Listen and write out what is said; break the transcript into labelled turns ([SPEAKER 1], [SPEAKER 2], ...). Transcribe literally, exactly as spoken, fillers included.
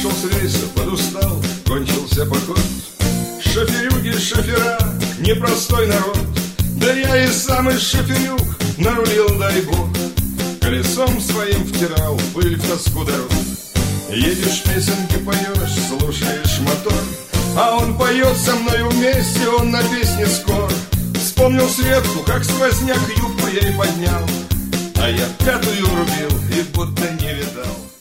[SPEAKER 1] Сошел с рейса, подустал, кончился поход. Шоферюги, шофера, непростой народ. Да я и сам из шоферюг нарулил, дай бог. Колесом своим втирал пыль в тоску дорог. Едешь, песенки поешь, слушаешь мотор, а он поет со мною вместе, он на песне скор. Вспомнил Светку, как сквозняк юбку ей поднял, а я пятую рубил и будто не видал.